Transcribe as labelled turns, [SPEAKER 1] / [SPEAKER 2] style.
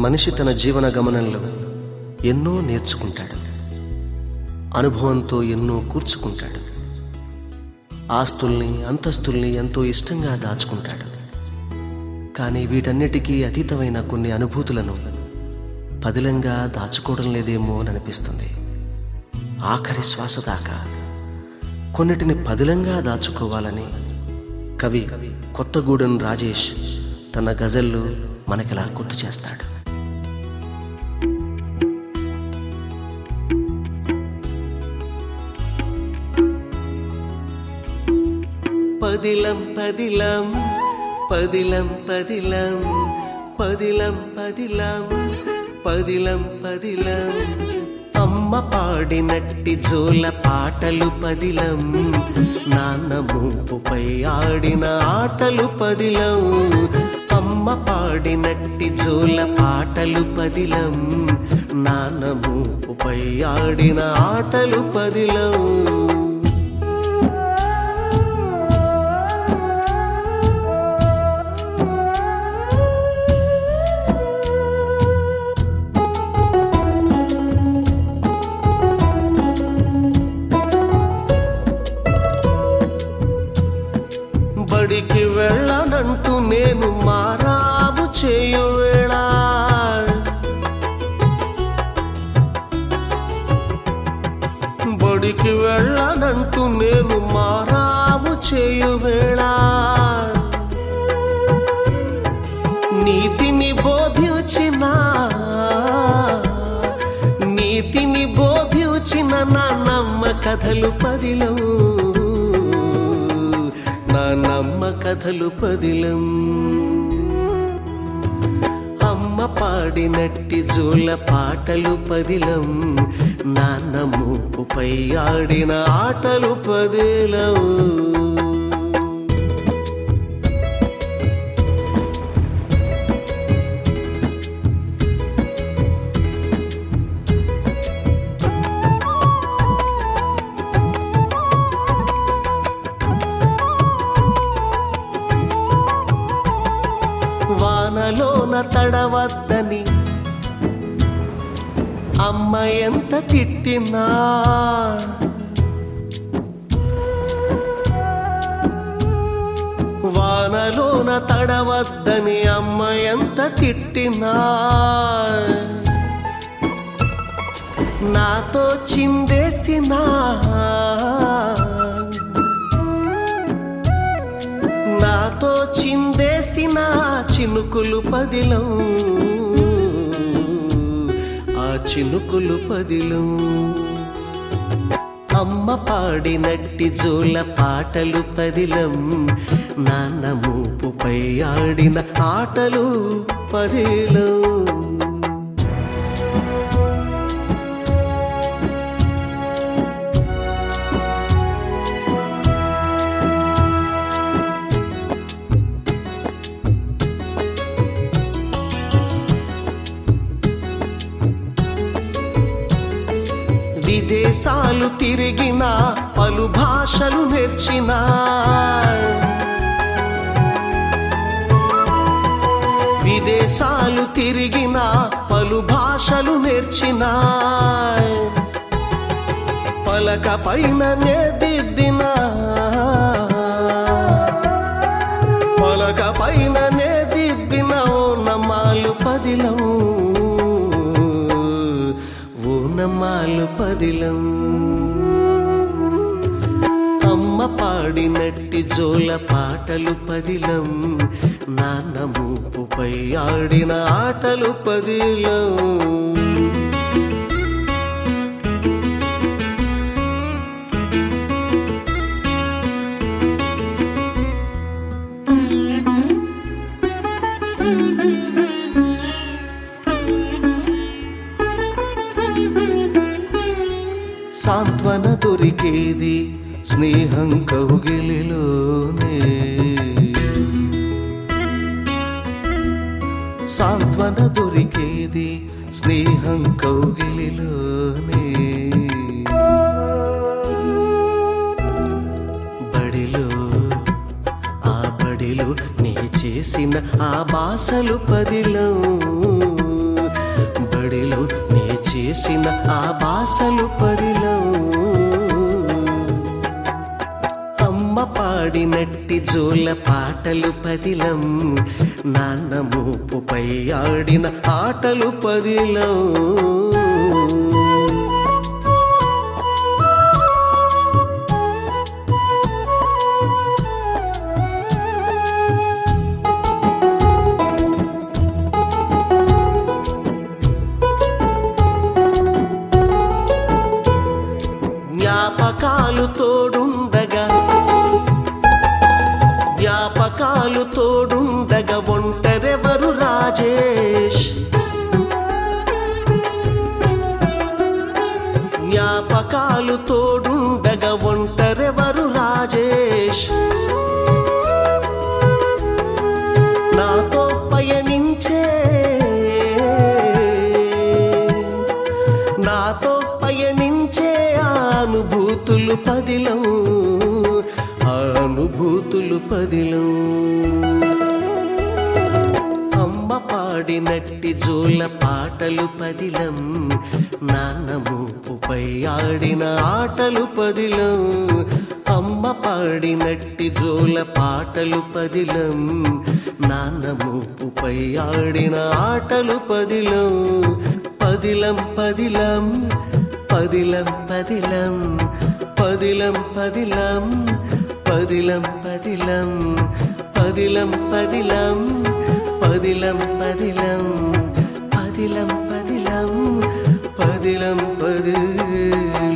[SPEAKER 1] మనిషి తన జీవన గమనంలో ఎన్నో నేర్చుకుంటాడు. అనుభవంతో ఎన్నో కూర్చుకుంటాడు. ఆస్తుల్ని అంతస్తుల్ని ఎంతో ఇష్టంగా దాచుకుంటాడు. కానీ వీటన్నిటికీ అతీతమైన కొన్ని అనుభూతులను పదిలంగా దాచుకోవడం లేదేమో అని అనిపిస్తుంది. ఆఖరి శ్వాస దాకా కొన్నిటిని పదిలంగా దాచుకోవాలని కవి కొత్తగూడెం రాజేష్ తన గజల్లో మనకిలా గుర్తు చేస్తాడు. పదిలం పదిలం పదిలం పదిలం పదిలం పదిలం పదిలం పదిలం అమ్మ పాడినట్టి జోల పాటలు పదిలం, నాన్న మూపుపై ఆడిన ఆటలు పదిలం. అమ్మ పాడినట్టి జోల పాటలు పదిలం, నాన్న మూపుపై ఆడిన ఆటలు పదిలం. బడికి వెళ్ళనంటూ నేను మారాము చేయువేళ, బడికి వెళ్ళనంటూ నేను మారాము చేయువేళ. నీతిని బోధించిన నాన్నమ్మ కథలు పదిలం, నాన్నమ్మ కథలు పదిలం. అమ్మ పాడినట్టి జోల పాటలు పదిలం, నాన్న మూపుపై ఆడిన ఆటలు పదిలం. వానలోన తడవద్దని అమ్మ ఎంత తిట్టినా, వానలోన తడవద్దని అమ్మ ఎంత తిట్టినా, నాతో చిందేసినా, నాతో చిందేసిన చినుకులు పదిలం, ఆ చినుకులు పదిలం. అమ్మ పాడినట్టి జోల పాటలు పదిలం, నాన్న మూపుపై ఆడిన ఆటలు పదిలం. విదేశాలు తిరిగిన పలు భాషలు నేర్చిన, విదేశాలు తిరిగిన పలు భాషలు నేర్చిన, పలక పైన నేదిద్దిన, పలక పైన నేదిద్దిన ఓనమాలు పదిలం, ఓనమాలు పదిలం. అమ్మ పాడినట్టి జోల పాటలు పదిలం, నాన్న మూపుపై ఆడిన ఆటలు పదిలం. సాంత్వన దొరికేది స్నేహం కౌగిలిలోనే, సాంత్వన దొరికేది స్నేహం కౌగిలిలోనే. బడిలో నీ చేసిన ఆ బాసలు పదిలం, చేసిన ఆ బాసలు పదిలం. అమ్మ పాడినట్టి జోల పాటలు పదిలం, నాన్న మూపుపై ఆడిన ఆటలు పదిలం. జ్ఞాపకాలు తోడుండగా ఒంటరెవరు రాజేష్. జ్ఞాపకాలు తోడుండగా ఒంటరెవరు రాజేష్. నాతో పయనించే అనుభూతులు పదిలం, అనుభూతులు పదిలం. అమ్మ పాడినట్టి జోల పాటలు పదిలం, నాన్న మూపుపై ఆడిన ఆటలు పదిలం. అమ్మ పాడినట్టి జోల పాటలు పదిలం, నాన్న మూపుపై ఆడిన ఆటలు పదిలం. పదిలం పదిలం పదిలం పదిలం పదిలం పదిలం పదిలం పదిలం పదిలం పదిలం పదిలం పదిలం పదిలం పదిలం పదిలం పదిలం.